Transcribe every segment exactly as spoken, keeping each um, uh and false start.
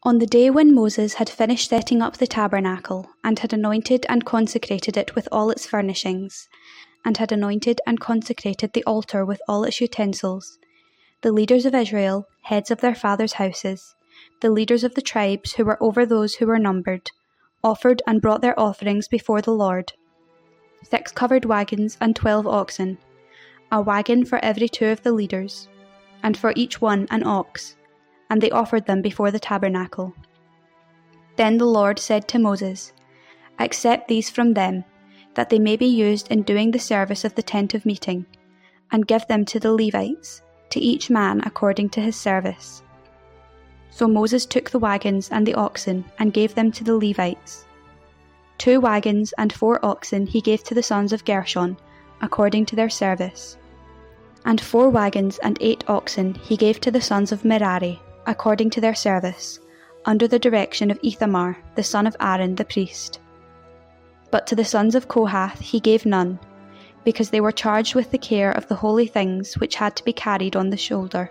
On the day when Moses had finished setting up the tabernacle, and had anointed and consecrated it with all its furnishings, and had anointed and consecrated the altar with all its utensils, the leaders of Israel, heads of their fathers' houses, the leaders of the tribes who were over those who were numbered, offered and brought their offerings before the Lord. Six covered wagons and twelve oxen, a wagon for every two of the leaders, and for each one an ox, and they offered them before the tabernacle. Then the Lord said to Moses, "Accept these from them, that they may be used in doing the service of the tent of meeting, and give them to the Levites, to each man according to his service." So Moses took the wagons and the oxen, and gave them to the Levites. Two wagons and four oxen he gave to the sons of Gershon, according to their service. And four wagons and eight oxen he gave to the sons of Merari, according to their service, under the direction of Ithamar, the son of Aaron the priest. But to the sons of Kohath he gave none, because they were charged with the care of the holy things which had to be carried on the shoulder.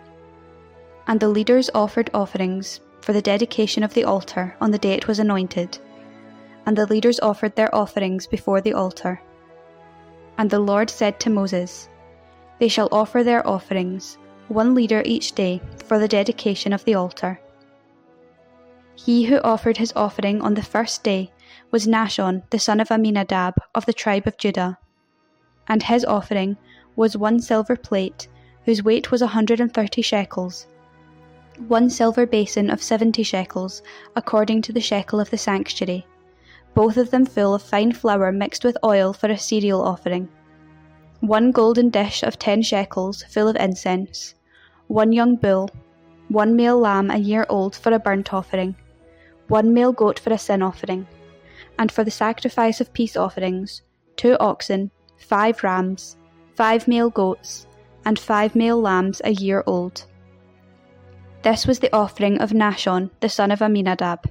And the leaders offered offerings for the dedication of the altar on the day it was anointed, and the leaders offered their offerings before the altar. And the Lord said to Moses, "They shall offer their offerings, one leader each day, for the dedication of the altar." He who offered his offering on the first day was Nahshon the son of Amminadab of the tribe of Judah, and his offering was one silver plate, whose weight was a hundred and thirty shekels, one silver basin of seventy shekels, according to the shekel of the sanctuary, both of them full of fine flour mixed with oil for a cereal offering, one golden dish of ten shekels full of incense, one young bull, one male lamb a year old for a burnt offering, one male goat for a sin offering, and for the sacrifice of peace offerings, two oxen, five rams, five male goats, and five male lambs a year old. This was the offering of Nahshon the son of Amminadab.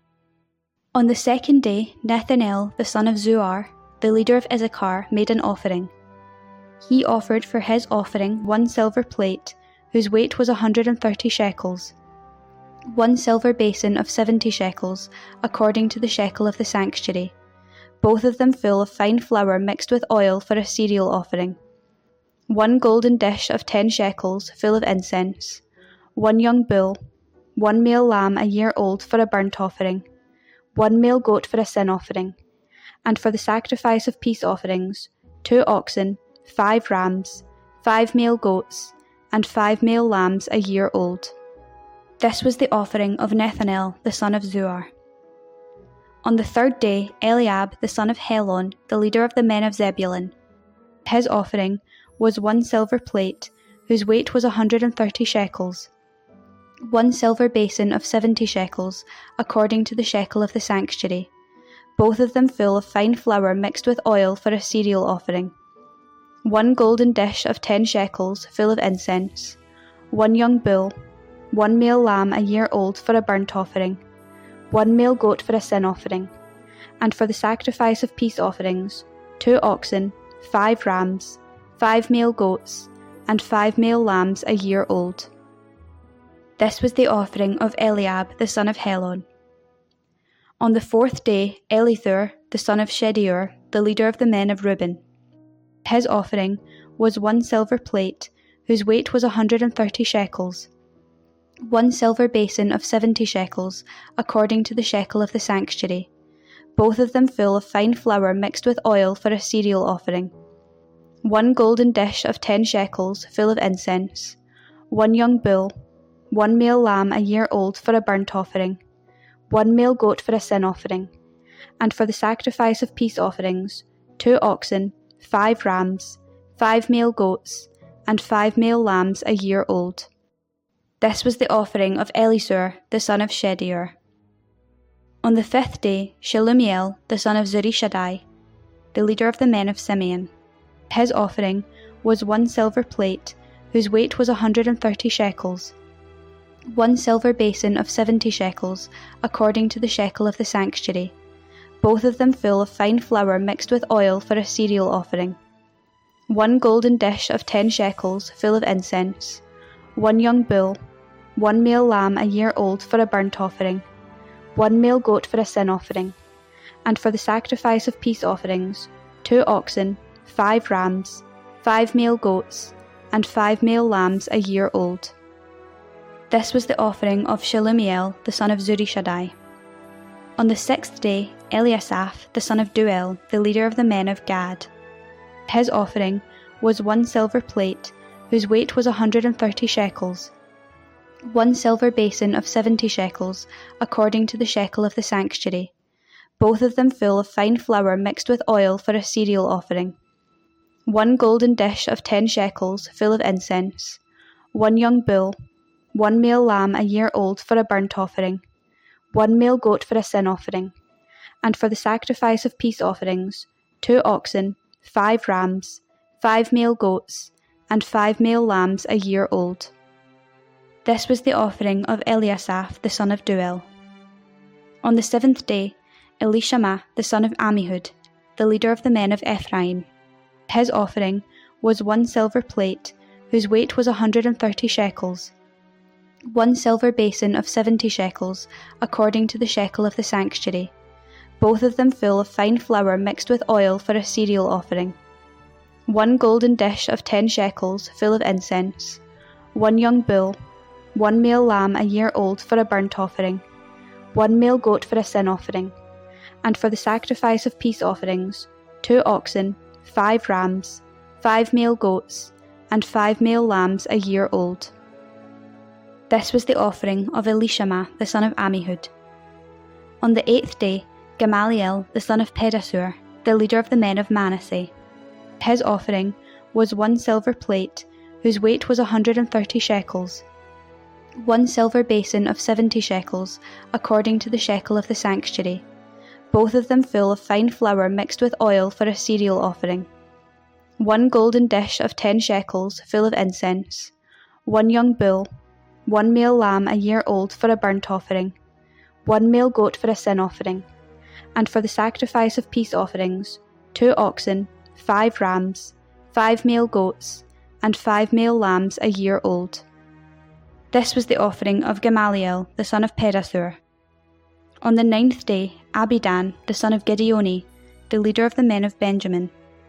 On the second day, Nethanel the son of Zuar, the leader of Issachar, made an offering. He offered for his offering one silver plate, whose weight was a hundred and thirty shekels, one silver basin of seventy shekels, according to the shekel of the sanctuary, both of them full of fine flour mixed with oil for a cereal offering, one golden dish of ten shekels full of incense, one young bull, one male lamb a year old for a burnt offering, one male goat for a sin offering, and for the sacrifice of peace offerings, two oxen, five rams, five male goats, and five male lambs a year old. This was the offering of Nethanel the son of Zuar. On the third day, Eliab the son of Helon, the leader of the men of Zebulun, his offering was one silver plate, whose weight was a hundred and thirty shekels, one silver basin of seventy shekels, according to the shekel of the sanctuary, both of them full of fine flour mixed with oil for a cereal offering, one golden dish of ten shekels full of incense, one young bull, one male lamb a year old for a burnt offering, one male goat for a sin offering, and for the sacrifice of peace offerings, two oxen, five rams, five male goats, and five male lambs a year old. This was the offering of Eliab the son of Helon. On the fourth day, Elithur the son of Shedeur, the leader of the men of Reuben, his offering was one silver plate, whose weight was a hundred and thirty shekels, one silver basin of seventy shekels, according to the shekel of the sanctuary, both of them full of fine flour mixed with oil for a cereal offering, one golden dish of ten shekels full of incense, one young bull, one male lamb a year old for a burnt offering, one male goat for a sin offering, and for the sacrifice of peace offerings, two oxen, five rams, five male goats, and five male lambs a year old. This was the offering of Elisur the son of Shedeur. On the fifth day, Shelumiel the son of Zurishaddai, the leader of the men of Simeon, his offering was one silver plate, whose weight was a hundred and thirty shekels, one silver basin of seventy shekels, according to the shekel of the sanctuary, both of them full of fine flour mixed with oil for a cereal offering, one golden dish of ten shekels full of incense, one young bull, one male lamb a year old for a burnt offering, one male goat for a sin offering, and for the sacrifice of peace offerings, two oxen, five rams, five male goats, and five male lambs a year old. This was the offering of Shelumiel the son of Zurishaddai. On the sixth day, Eliasaph the son of Deuel, the leader of the men of Gad. His offering was one silver plate, whose weight was a hundred and thirty shekels, one silver basin of seventy shekels, according to the shekel of the sanctuary, both of them full of fine flour mixed with oil for a cereal offering, one golden dish of ten shekels, full of incense, one young bull, one male lamb a year old for a burnt offering, one male goat for a sin offering, and for the sacrifice of peace offerings, two oxen, five rams, five male goats, and five male lambs a year old. This was the offering of Eliasaph the son of Deuel. On the seventh day, Elishama the son of Ammihud, the leader of the men of Ephraim. His offering was one silver plate, whose weight was a hundred and thirty shekels, one silver basin of seventy shekels, according to the shekel of the sanctuary, both of them full of fine flour mixed with oil for a cereal offering, one golden dish of ten shekels, full of incense, one young bull, one male lamb a year old for a burnt offering, one male goat for a sin offering, and for the sacrifice of peace offerings, two oxen, five rams, five male goats, and five male lambs a year old. This was the offering of Elishama the son of Ammihud. On the eighth day, Gamaliel the son of Pedasur, the leader of the men of Manasseh. His offering was one silver plate, whose weight was a hundred and thirty shekels, one silver basin of seventy shekels, according to the shekel of the sanctuary, both of them full of fine flour mixed with oil for a cereal offering, one golden dish of ten shekels, full of incense, one young bull, one male lamb a year old for a burnt offering, one male goat for a sin offering, and for the sacrifice of peace offerings, two oxen, five rams, five male goats, and five male lambs a year old. This was the offering of Gamaliel the son of Pedasur. On the ninth day, Abidan the son of Gideoni, the leader of the men of Benjamin.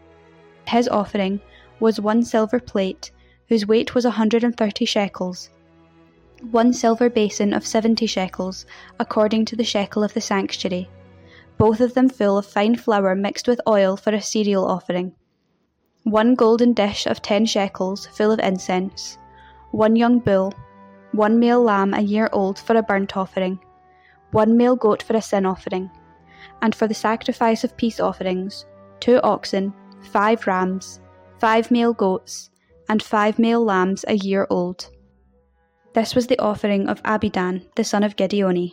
His offering was one silver plate, whose weight was a hundred and thirty shekels, one silver basin of seventy shekels, according to the shekel of the sanctuary, both of them full of fine flour mixed with oil for a cereal offering, one golden dish of ten shekels, full of incense, one young bull, one male lamb a year old for a burnt offering, one male goat for a sin offering, and for the sacrifice of peace offerings, two oxen, five rams, five male goats, and five male lambs a year old. This was the offering of Abidan the son of Gideoni.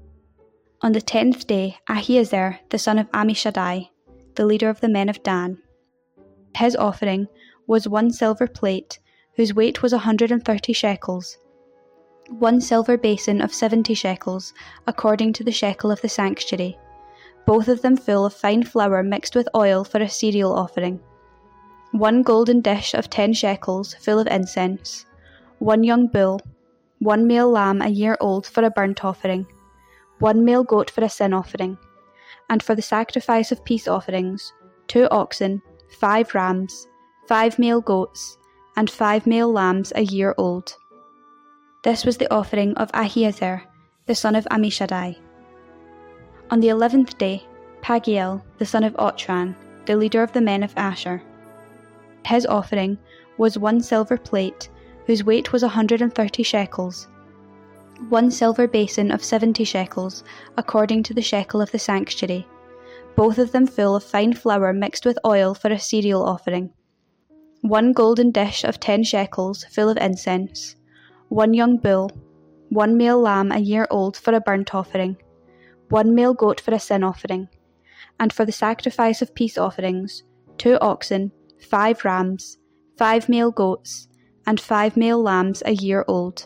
On the tenth day, Ahiezer the son of Ammishaddai, the leader of the men of Dan. His offering was one silver plate, whose weight was a hundred and thirty shekels, one silver basin of seventy shekels, according to the shekel of the sanctuary, both of them full of fine flour mixed with oil for a cereal offering, one golden dish of ten shekels, full of incense, one young bull, one male lamb a year old for a burnt offering, one male goat for a sin offering, and for the sacrifice of peace offerings, two oxen, five rams, five male goats, and five male lambs a year old. This was the offering of Ahiezer, the son of Ammishaddai. On the eleventh day, Pagiel, the son of Ochran, the leader of the men of Asher. His offering was one silver plate, whose weight was a hundred and thirty shekels, one silver basin of seventy shekels, according to the shekel of the sanctuary, both of them full of fine flour mixed with oil for a cereal offering, one golden dish of ten shekels, full of incense, one young bull, one male lamb a year old for a burnt offering, one male goat for a sin offering, and for the sacrifice of peace offerings, two oxen, five rams, five male goats, and five male lambs a year old.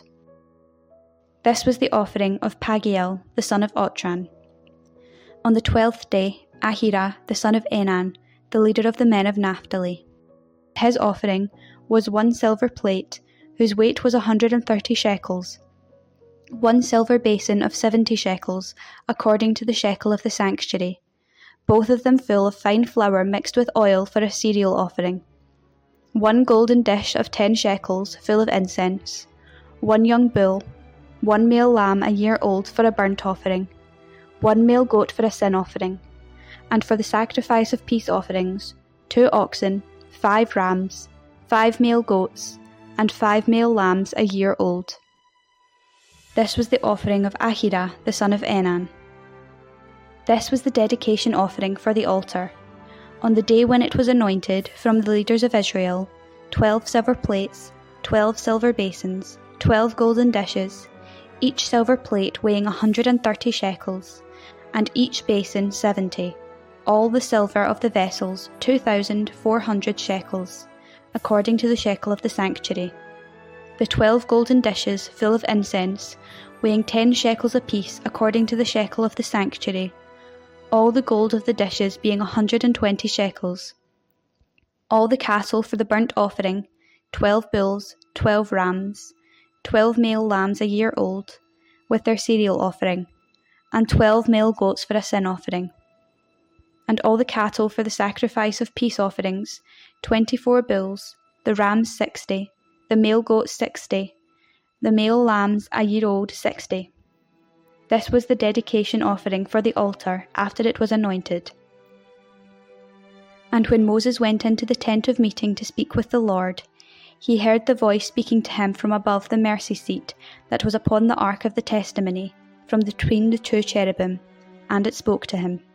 This was the offering of Pagiel, the son of Ochran. On the twelfth day, Ahira, the son of Enan, the leader of the men of Naphtali. His offering was one silver plate, whose weight was a hundred and thirty shekels, one silver basin of seventy shekels, according to the shekel of the sanctuary, both of them full of fine flour mixed with oil for a cereal offering, one golden dish of ten shekels, full of incense, one young bull, one male lamb a year old for a burnt offering, one male goat for a sin offering, and for the sacrifice of peace offerings, two oxen, five rams, five male goats, and five male lambs a year old. This was the offering of Ahira the son of Enan. This was the dedication offering for the altar. On the day when it was anointed, from the leaders of Israel, twelve silver plates, twelve silver basins, twelve golden dishes, each silver plate weighing a hundred and thirty shekels, and each basin seventy, all the silver of the vessels two thousand four hundred shekels, according to the shekel of the sanctuary. The twelve golden dishes full of incense, weighing ten shekels apiece according to the shekel of the sanctuary, all the gold of the dishes being a hundred and twenty shekels. All the cattle for the burnt offering, twelve bulls, twelve rams, twelve male lambs a year old, with their cereal offering, and twelve male goats for a sin offering. And all the cattle for the sacrifice of peace offerings, twenty-four bulls, the rams sixty, the male goats sixty, the male lambs a year old sixty. This was the dedication offering for the altar after it was anointed. And when Moses went into the tent of meeting to speak with the Lord, he heard the voice speaking to him from above the mercy seat that was upon the ark of the testimony, from between the two cherubim, and it spoke to him.